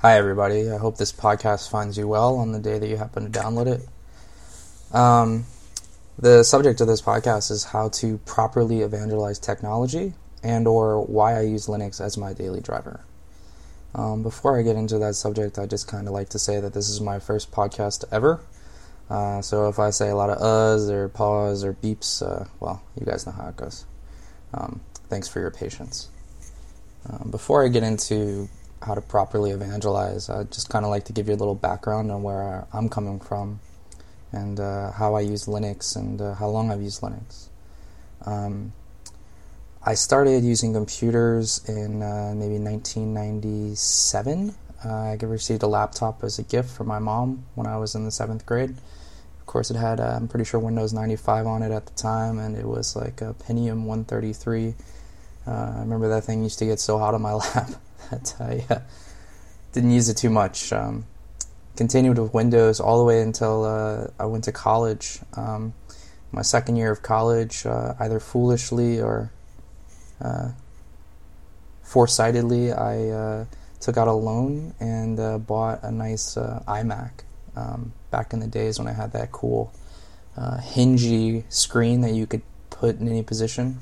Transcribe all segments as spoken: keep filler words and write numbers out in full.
Hi, everybody. I hope this podcast finds you well on the day that you happen to download it. Um, the subject of this podcast is how to properly evangelize technology and or why I use Linux as my daily driver. Um, before I get into that subject, I just kind of like to say that this is my first podcast ever. Uh, so if I say a lot of uhs or pause or beeps, uh, well, you guys know how it goes. Um, thanks for your patience. Um, before I get into how to properly evangelize, I'd just kind of like to give you a little background on where I'm coming from and uh, how I use Linux and uh, how long I've used Linux. Um, I started using computers in uh, maybe nineteen ninety-seven. Uh, I received a laptop as a gift from my mom when I was in the seventh grade. Of course, it had, uh, I'm pretty sure, Windows ninety-five on it at the time, and it was like a Pentium one thirty-three. Uh, I remember that thing used to get so hot on my lap that I uh, didn't use it too much. Um, continued with Windows all the way until uh, I went to college. Um, my second year of college, uh, either foolishly or uh, foresightedly, I uh, took out a loan and uh, bought a nice uh, iMac. Um, back in the days when I had that cool uh, hingy screen that you could put in any position.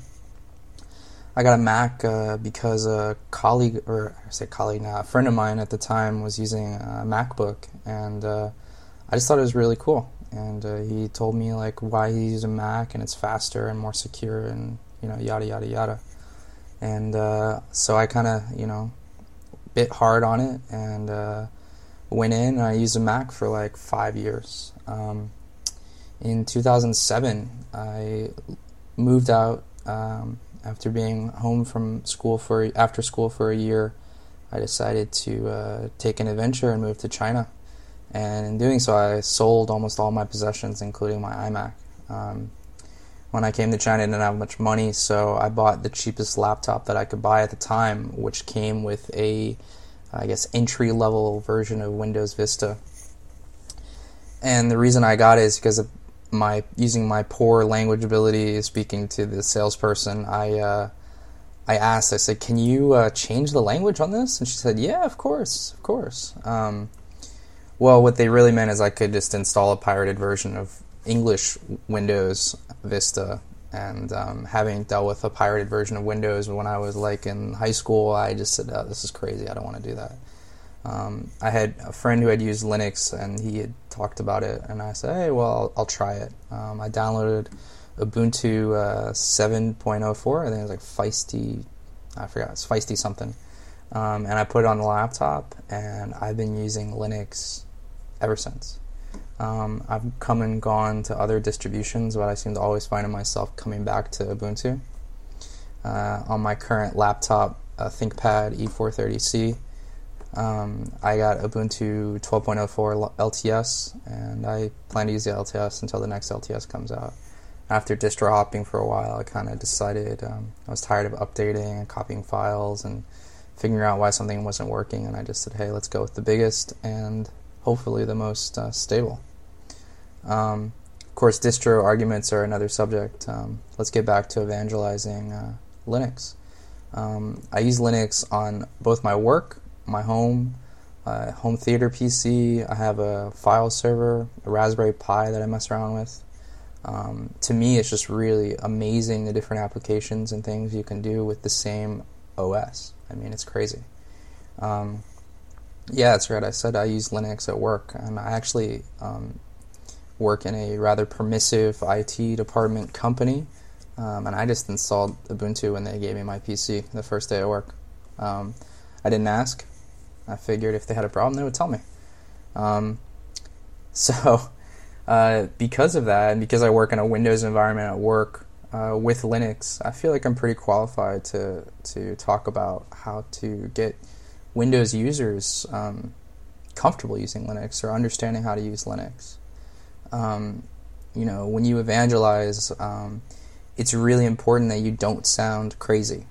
I got a Mac uh, because a colleague, or I say colleague now, a friend of mine at the time was using a MacBook, and uh, I just thought it was really cool. And uh, he told me like why he uses a Mac and it's faster and more secure and you know yada yada yada. And uh, so I kind of you know bit hard on it and uh, went in and I used a Mac for like five years. Um, in two thousand seven, I moved out. Um, After being home from school for after school for a year, I decided to uh, take an adventure and move to China. And in doing so, I sold almost all my possessions, including my iMac. Um, when I came to China, I didn't have much money, so I bought the cheapest laptop that I could buy at the time, which came with a, I guess, entry-level version of Windows Vista. And the reason I got it is because of my using my poor language ability speaking to the salesperson. I uh, I asked, I said, can you uh, change the language on this? And she said, yeah, of course, of course. Um, well, what they really meant is I could just install a pirated version of English Windows Vista. And um, having dealt with a pirated version of Windows when I was like in high school, I just said, oh, this is crazy, I don't want to do that. Um, I had a friend who had used Linux, and he had talked about it, and I said, hey, well, I'll, I'll try it. Um, I downloaded Ubuntu uh, seven point oh four, I think it was like Feisty, I forgot, it's Feisty something, um, and I put it on the laptop, and I've been using Linux ever since. Um, I've come and gone to other distributions, but I seem to always find myself coming back to Ubuntu. Uh, on my current laptop, uh, ThinkPad E four thirty C, Um, I got Ubuntu twelve point oh four L T S, and I plan to use the L T S until the next L T S comes out. After distro hopping for a while, I kind of decided um, I was tired of updating and copying files and figuring out why something wasn't working, and I just said, hey, let's go with the biggest and hopefully the most uh, stable. Um, of course, distro arguments are another subject. Um, let's get back to evangelizing uh, Linux. Um, I use Linux on both my work, my home, uh, home theater P C. I have a file server, a Raspberry Pi that I mess around with. Um, to me, it's just really amazing the different applications and things you can do with the same O S. I mean, it's crazy. Um, yeah, that's right. I said I use Linux at work, and I actually um, work in a rather permissive I T department company, um, and I just installed Ubuntu when they gave me my P C the first day of work. Um, I didn't ask. I figured if they had a problem, they would tell me. Um, so, uh, because of that, and because I work in a Windows environment at work uh, with Linux, I feel like I'm pretty qualified to to talk about how to get Windows users um, comfortable using Linux or understanding how to use Linux. Um, you know, when you evangelize, um, it's really important that you don't sound crazy.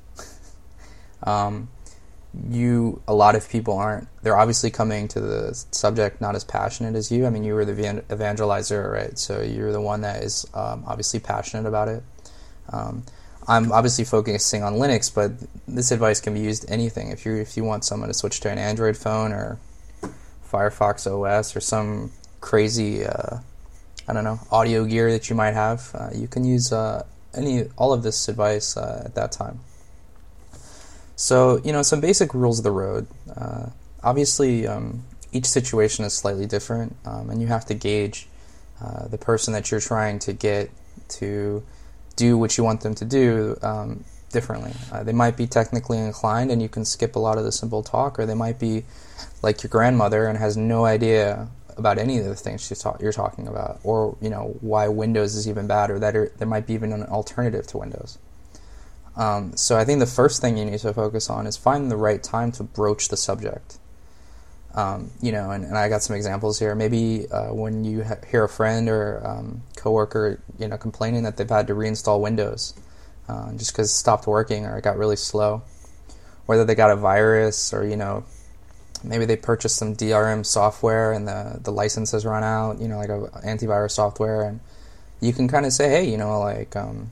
um, You, a lot of people aren't, they're obviously coming to the subject not as passionate as you. I mean, you were the evangelizer, right? So you're the one that is um, obviously passionate about it. Um, I'm obviously focusing on Linux, but this advice can be used to anything. If you if you want someone to switch to an Android phone or Firefox O S or some crazy, uh, I don't know, audio gear that you might have. Uh, you can use uh, any all of this advice uh, at that time. So, you know, some basic rules of the road. Uh, obviously, um, each situation is slightly different, um, and you have to gauge uh, the person that you're trying to get to do what you want them to do um, differently. Uh, they might be technically inclined, and you can skip a lot of the simple talk, or they might be like your grandmother and has no idea about any of the things she's ta- you're talking about, or, you know, why Windows is even bad, or that are, there might be even an alternative to Windows. Um, so I think the first thing you need to focus on is find the right time to broach the subject. Um, you know, and, and I got some examples here. Maybe uh, when you ha- hear a friend or um, coworker, you know, complaining that they've had to reinstall Windows uh, just because it stopped working or it got really slow, whether they got a virus or, you know, maybe they purchased some D R M software and the the license has run out, you know, like a antivirus software, and you can kind of say, hey, you know, like. Um,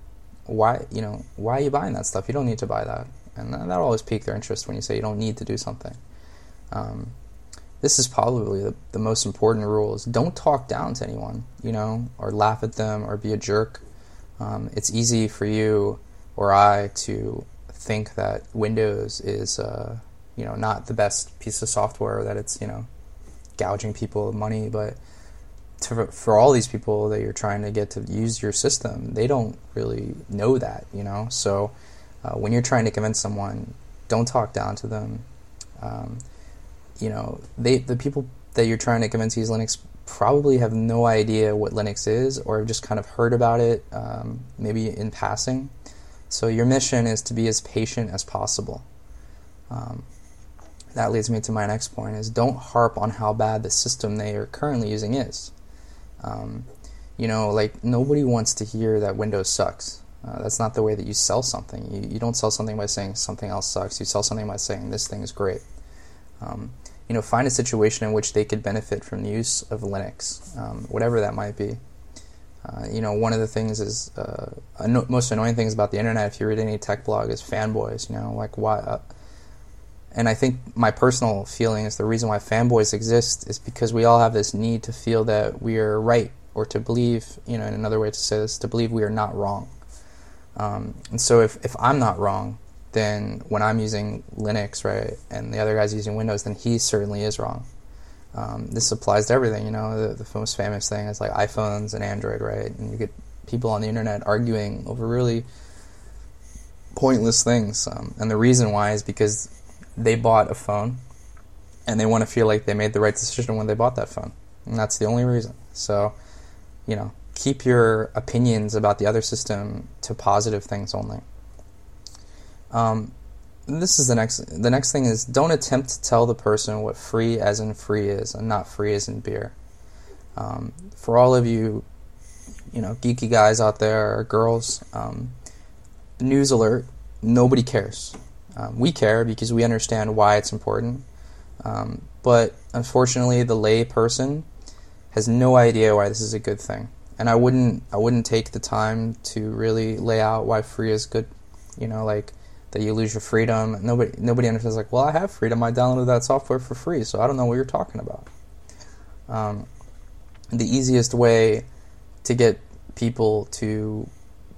Why you know why are you buying that stuff? You don't need to buy that, and that'll always pique their interest when you say you don't need to do something. Um, this is probably the, the most important rule: is don't talk down to anyone, you know, or laugh at them, or be a jerk. Um, it's easy for you or I to think that Windows is, uh, you know, not the best piece of software, or that it's, you know, gouging people of money, but To, for all these people that you're trying to get to use your system, they don't really know that, you know. So uh, when you're trying to convince someone, don't talk down to them. Um, you know, they the people that you're trying to convince to use Linux probably have no idea what Linux is, or have just kind of heard about it, um, maybe in passing. So your mission is to be as patient as possible. Um, that leads me to my next point: is don't harp on how bad the system they are currently using is. Um, you know, like, nobody wants to hear that Windows sucks. Uh, that's not the way that you sell something. You, you don't sell something by saying something else sucks. You sell something by saying this thing is great. Um, you know, find a situation in which they could benefit from the use of Linux, um, whatever that might be. Uh, you know, one of the things is, uh, anno- most annoying things about the internet, if you read any tech blog, is fanboys, you know, like, why... Uh, And I think my personal feeling is the reason why fanboys exist is because we all have this need to feel that we are right, or to believe, you know, in another way to say this, to believe we are not wrong. Um, and so if, if I'm not wrong, then when I'm using Linux, right, and the other guy's using Windows, then he certainly is wrong. Um, this applies to everything, you know. The, the most famous thing is like iPhones and Android, right? And you get people on the internet arguing over really pointless things. Um, and the reason why is because they bought a phone, and they want to feel like they made the right decision when they bought that phone. And that's the only reason. So, you know, keep your opinions about the other system to positive things only. Um, this is the next, the next thing is, don't attempt to tell the person what free as in free is, and not free as in beer. Um, for all of you, you know, geeky guys out there, or girls, um, news alert, nobody cares. Um, we care because we understand why it's important, um, but unfortunately, the lay person has no idea why this is a good thing. And I wouldn't, I wouldn't take the time to really lay out why free is good. You know, like that you lose your freedom. Nobody, nobody understands. Like, well, I have freedom. I downloaded that software for free, so I don't know what you're talking about. Um, the easiest way to get people to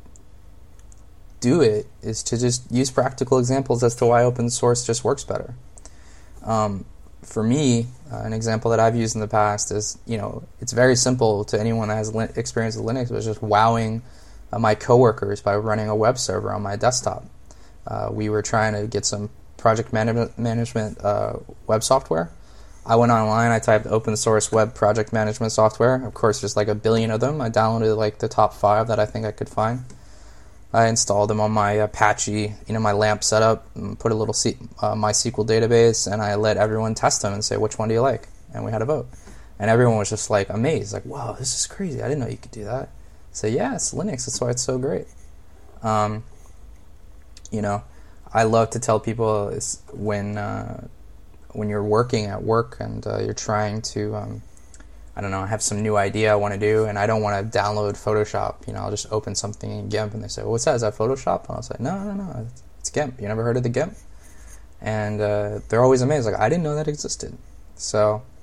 do it is to just use practical examples as to why open source just works better. Um, for me, uh, an example that I've used in the past is, you know, it's very simple to anyone that has li- experience with Linux, but it's just wowing uh, my coworkers by running a web server on my desktop. Uh, we were trying to get some project management, management uh, web software. I went online, I typed open source web project management software. Of course, there's like a billion of them. I downloaded like the top five that I think I could find. I installed them on my Apache, you know, my LAMP setup, and put a little C- uh, MySQL database, and I let everyone test them and say, which one do you like? And we had a vote. And everyone was just like amazed, like, wow, this is crazy. I didn't know you could do that. I say, yeah, it's Linux. That's why it's so great. Um, you know, I love to tell people is when uh, when you're working at work and uh, you're trying to, um, I don't know, have some new idea I want to do, and I don't want to download Photoshop. You know, I'll just open something in GIMP, and they say, well, what's that? Is that Photoshop? And I'll say, no, no, no, it's GIMP. You never heard of the GIMP? And uh, they're always amazed, like, I didn't know that existed. So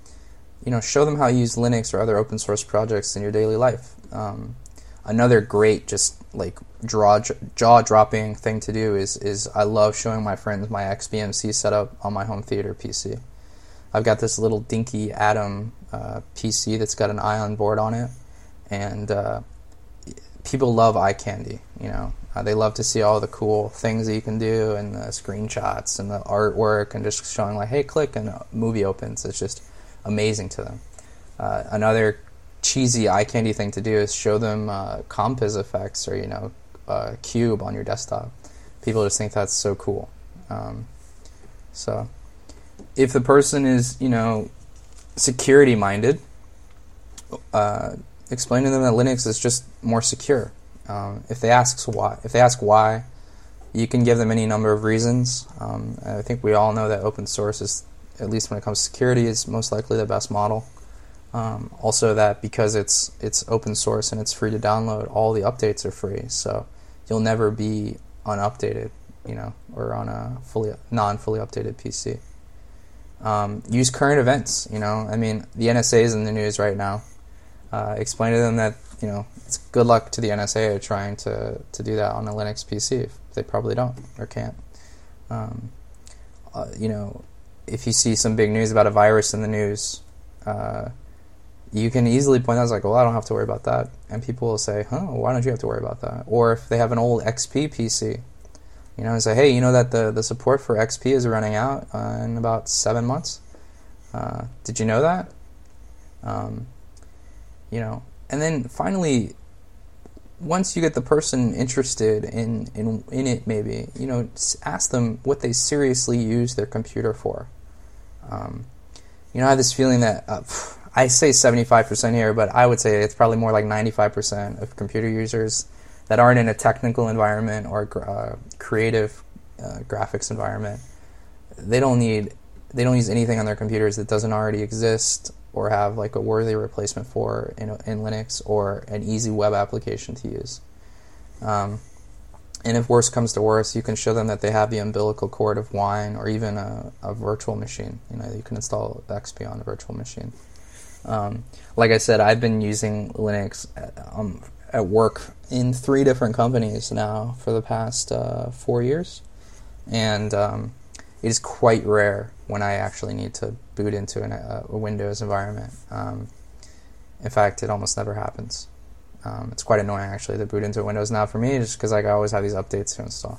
you know, show them how you use Linux or other open source projects in your daily life. Um, another great, just like draw, jaw dropping thing to do is is I love showing my friends my X B M C setup on my home theater P C. I've got this little dinky Atom uh, P C that's got an Ion board on it, and uh, people love eye candy. You know, uh, they love to see all the cool things that you can do, and the screenshots and the artwork, and just showing like, hey, click, and a movie opens. It's just amazing to them. Uh, another cheesy eye candy thing to do is show them uh, Compiz effects, or you know, uh, Cube on your desktop. People just think that's so cool. Um, so, if the person is, you know, security minded, uh, explain to them that Linux is just more secure. Um, if they ask why, if they ask why, you can give them any number of reasons. Um, I think we all know that open source is, at least when it comes to security, is most likely the best model. Um, also, that because it's it's open source and it's free to download, all the updates are free, so you'll never be unupdated, you know, or on a fully non-fully updated P C. Um, use current events. You know, I mean, the N S A is in the news right now. Uh, explain to them that, you know, it's good luck to the N S A trying to, to do that on a Linux P C. They probably don't or can't. Um, uh, you know, if you see some big news about a virus in the news, uh, you can easily point out, it's like, well, I don't have to worry about that. And people will say, huh, why don't you have to worry about that? Or if they have an old X P P C, you know, and say, hey, you know that the, the support for X P is running out uh, in about seven months? Uh, did you know that? Um, you know, and then finally, once you get the person interested in, in, in it, maybe, you know, ask them what they seriously use their computer for. Um, you know, I have this feeling that, uh, I say seventy-five percent here, but I would say it's probably more like ninety-five percent of computer users that aren't in a technical environment or uh, creative uh, graphics environment. They don't need, they don't use anything on their computers that doesn't already exist or have like a worthy replacement for in, in Linux, or an easy web application to use. Um, and if worse comes to worse, you can show them that they have the umbilical cord of Wine, or even a, a virtual machine. You know, you can install X P on a virtual machine. Um, like I said, I've been using Linux at, um, at work in three different companies now for the past uh, four years, and um, it is quite rare when I actually need to boot into an, a, a Windows environment. Um, in fact, it almost never happens. Um, it's quite annoying, actually, to boot into Windows now for me, just because like, I always have these updates to install.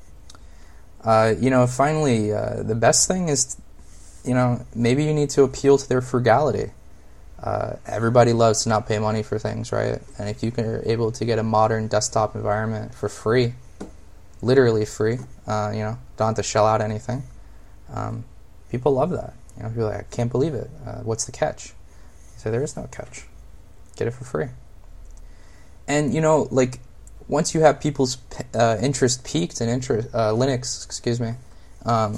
Uh, you know, finally, uh, the best thing is, you know, maybe you need to appeal to their frugality. Uh, everybody loves to not pay money for things, right? And if you can, are able to get a modern desktop environment for free, literally free, uh, you know, don't have to shell out anything. Um, people love that. You know, people are like, I can't believe it. Uh, what's the catch? You say, there is no catch. Get it for free. And, you know, like, once you have people's uh, interest peaked in interest, uh, Linux, excuse me, um,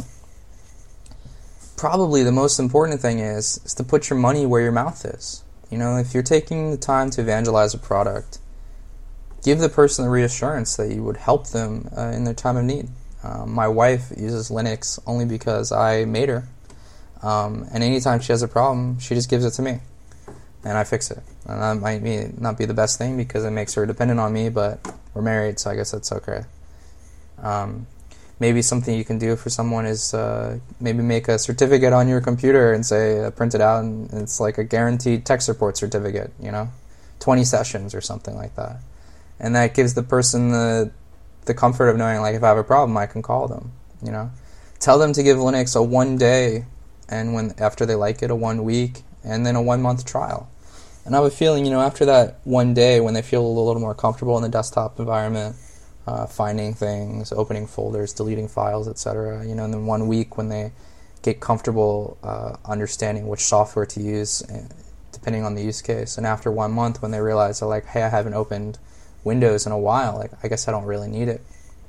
probably the most important thing is, is to put your money where your mouth is. You know, if you're taking the time to evangelize a product, give the person the reassurance that you would help them uh, in their time of need. Um, my wife uses Linux only because I made her. Um, and anytime she has a problem, she just gives it to me. And I fix it. And that might be, not be the best thing because it makes her dependent on me, but we're married, so I guess that's okay. Um, maybe something you can do for someone is uh, maybe make a certificate on your computer and say, uh, print it out, and it's like a guaranteed tech support certificate, you know, twenty sessions or something like that. And that gives the person the the comfort of knowing, like, if I have a problem, I can call them, you know. Tell them to give Linux a one day, and when after they like it, a one week, and then a one month trial. And I have a feeling, you know, after that one day, when they feel a little more comfortable in the desktop environment, uh, finding things, opening folders, deleting files, et cetera, you know, and then one week when they get comfortable uh, understanding which software to use, depending on the use case, and after one month when they realize, they're like, hey, I haven't opened Windows in a while, like, I guess I don't really need it.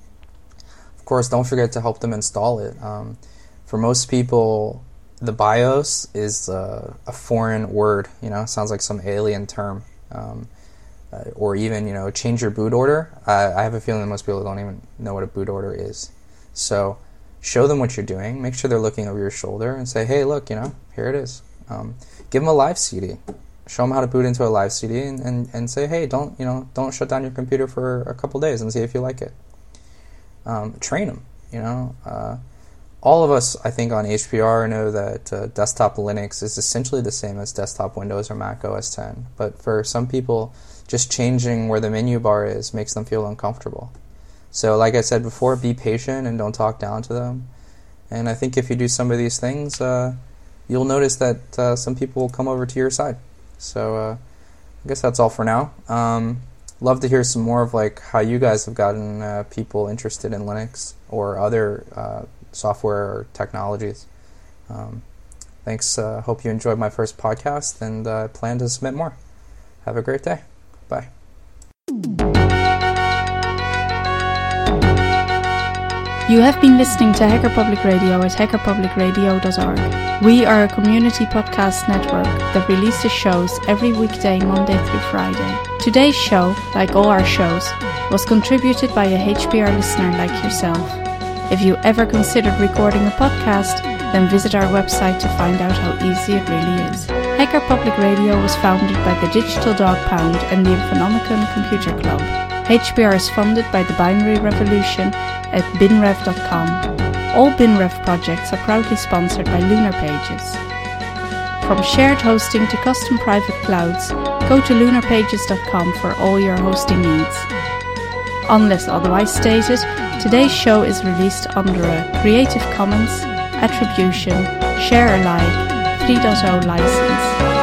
Of course, don't forget to help them install it. Um, for most people, the BIOS is uh, a foreign word, you know, sounds like some alien term. Um, uh, or even, you know, change your boot order. Uh, I have a feeling that most people don't even know what a boot order is. So show them what you're doing, make sure they're looking over your shoulder, and say, hey, look, you know, here it is. Um, give them a live C D. Show them how to boot into a live C D, and, and, and say, hey, don't you know, don't shut down your computer for a couple days and see if you like it. Um, train them. You know, uh, all of us, I think, on H P R know that uh, desktop Linux is essentially the same as desktop Windows or Mac O S ten. But for some people, just changing where the menu bar is makes them feel uncomfortable. So, like I said before, be patient and don't talk down to them. And I think if you do some of these things, uh, you'll notice that uh, some people will come over to your side. So uh, I guess that's all for now. Um, love to hear some more of like how you guys have gotten uh, people interested in Linux or other uh, software or technologies. Um, thanks. Uh, hope you enjoyed my first podcast, and I uh, plan to submit more. Have a great day. Bye. You have been listening to Hacker Public Radio at hacker public radio dot org. We are a community podcast network that releases shows every weekday, Monday through Friday. Today's show, like all our shows, was contributed by a H P R listener like yourself. If you ever considered recording a podcast, then visit our website to find out how easy it really is. Hacker Public Radio was founded by the Digital Dog Pound and the Infonomicon Computer Club. H P R is funded by the Binary Revolution at binrev dot com. All BinRev projects are proudly sponsored by Lunar Pages. From shared hosting to custom private clouds, go to lunar pages dot com for all your hosting needs. Unless otherwise stated, today's show is released under a Creative Commons Attribution Share Alike three point oh license.